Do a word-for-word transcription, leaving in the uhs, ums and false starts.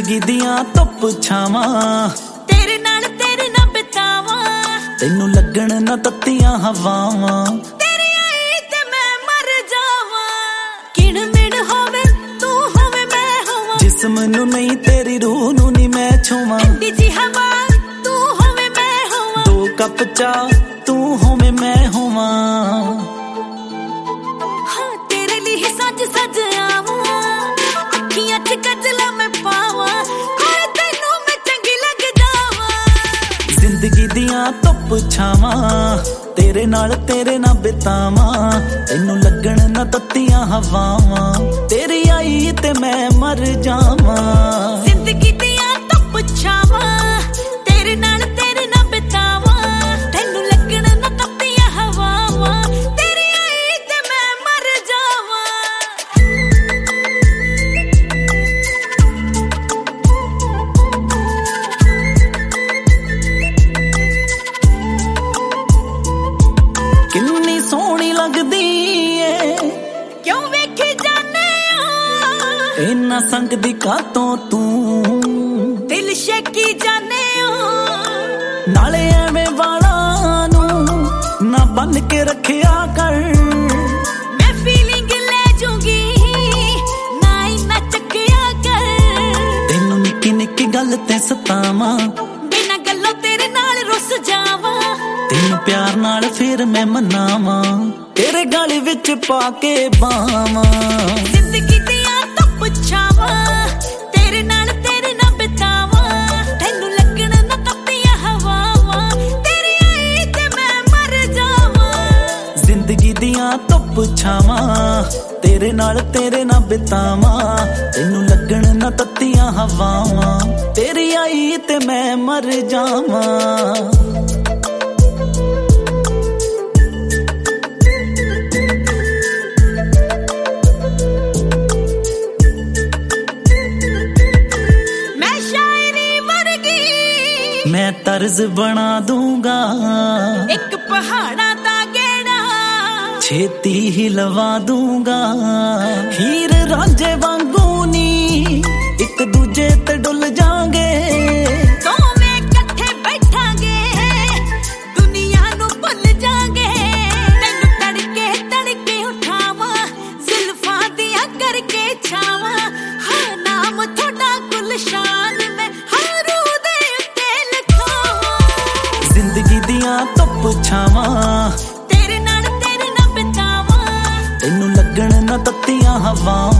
ਜ਼ਿੰਦਗੀ ਦੀਆਂ ਧੁੱਪ ਛਾਵਾਂ ਤੇਰੇ ਨਾਲ ਤੇਰੇ ਨਾਲ ਬਿਤਾਵਾਂ ਤੈਨੂੰ ਲੱਗਣ ਨਾ ਤੱਤੀਆਂ ਹਵਾਵਾਂ ਤੇਰੀ ਆਈ ਤੇ ਮੈਂ ਮਰ ਜਾਵਾਂ ਕਿਣ ਮਿਣ ਹੋਵੇ ਤੂੰ ਹੋਵੇ ਮੈਂ ਹੋਵਾਂ ਜਿਸਮ ਨੂੰ ਨਹੀਂ ਤੇਰੀ ਰੂਹ ਨੂੰ ਨਹੀਂ ਮੈਂ ਛੂਵਾਂ ਠੰਡੀ ਜੀ ਹਵਾ ਤੂੰ ਹੋਵੇ ਮੈਂ ਹੋਵਾਂ ਦੋ ਕੱਪ ਚਾਹ ਤੂੰ ਹੋਵੇਂ ਮੈਂ ਹੋਵਾਂ ਹਾਂ ਤੇਰੇ ਲਈ ਸੱਜ ਸੱਜ ਆਵਾਂ ਅੱਖੀਆਂ 'ਚ ਕੱਜਲਾ ਮੈਂ ਪਾਵਾਂ ਹੋਏ ਤੈਨੂੰ ਮੈਂ ਚੰਗੀ ਲੱਗ ਜਾਵਾਂ ਜ਼ਿੰਦਗੀ ਦੀਆਂ ਧੁੱਪ ਛਾਵਾਂ ਤੇਰੇ ਨਾਲ ਤੇਰੇ ਨਾਲ ਬਿਤਾਵਾਂ ਤੈਨੂੰ ਲੱਗਣ ਨਾ ਤੱਤੀਆਂ ਹਵਾਵਾਂ ਤੇਰੀ ਆਈ ਤੇ ਮੈਂ ਮਰ ਜਾਵਾਂ ਜ਼ਿੰਦਗੀ ਦੀਆਂ ਧੁੱਪ ਛਾਵਾਂ ਤੇਰੇ ਨਾਲ ਤੇਰੇ ਨਾਲ ਬਿਤਾਵਾਂ ਤੈਨੂੰ ਲੱਗਣ ਨਾ ਤੱਤੀਆਂ ਹਵਾਵਾਂ ਤੇਰੀ ਆਈ ਤੇ ਮੈਂ ਮਰ ਜਾਵਾਂ ਕਿੰਨੀ ਸੋਹਣੀ ਲੱਗਦੀ ਏ ਕਿਉਂ ਵੇਖੀ ਜਾਨੇ ਆ ਇੰਨਾ ਸੰਗਦੀ ਕਾਤੋਂ ਤੂੰ ਦਿਲ ਸ਼ੇਕੀ ਜਾਨੇ ਆ ਨਾਲੇ ਐਵੇਂ ਵਾਲਾਂ ਨੂੰ ਨਾ ਬੰਨ ਕੇ ਰੱਖਿਆ ਕਰ ਮੈਂ ਫੀਲਿੰਗ ਲੈ ਜੂਗੀ ਨਾ ਹੀ ਨਾ ਚੱਕਿਆ ਕਰ ਤੈਨੂੰ ਨਿੱਕੀ ਨਿੱਕੀ ਗੱਲ ਤੇ ਸਤਾਵਾਂ ਬਿਨਾਂ ਗੱਲੋਂ ਤੇਰੇ ਨਾਲ ਰੁੱਸ ਜਾਵਾਂ ਤੈਨੂੰ ਪਿਆਰ ਨਾਲ ਫੇਰ ਮੈਂ ਮਨਾਵਾਂ ਤੇਰੇ ਗਲ ਵਿੱਚ ਪਾ ਕੇ ਬਾਵਾਂ ਜ਼ਿੰਦਗੀ ਦੀਆਂ ਧੁੱਪ ਛਾਵਾਂ ਤੇਰੇ ਨਾਲ ਤੇਰੇ ਨਾਲ ਬਿਤਾਵਾਂ ਤੈਨੂੰ ਲੱਗਣ ਨਾ ਤੱਤੀਆਂ ਹਵਾਵਾਂ ਤੇਰੀ ਆਈ ਤੇ ਮੈਂ ਮਰ ਜਾਵਾਂ ਜ਼ਿੰਦਗੀ ਦੀਆਂ ਧੁੱਪ ਛਾਵਾਂ ਤੇਰੇ ਨਾਲ ਤੇਰੇ ਨਾਲ ਬਿਤਾਵਾਂ ਤੈਨੂੰ ਲੱਗਣ ਨਾ ਤੱਤੀਆਂ ਹਵਾਵਾਂ ਤੇਰੀ ਆਈ ਤੇ ਮੈਂ ਮਰ ਜਾਵਾਂ मैं तर्ज बना दूंगा एक पहाड़ा दा गेड़ा छेती ही लवा दूंगा हीर रांझे वांगू नी एक दूजे ते डुल जाएंगे दोवें इकट्ठे बैठांगे दुनिया नू भुल जाएंगे तैनू तड़के तड़के उठावां जुल्फां दियां करके छावां हाँ नाम थोड़ा गुलशान में ਜ਼ਿੰਦਗੀ ਦੀਆਂ ਧੁੱਪ ਛਾਵਾਂ ਤੇਰੇ ਨਾਲ ਤੇਰੇ ਨਾਲ ਬਿਤਾਵਾਂ ਤੈਨੂੰ ਲੱਗਣ ਨਾ ਤੱਤੀਆਂ ਹਵਾਵਾਂ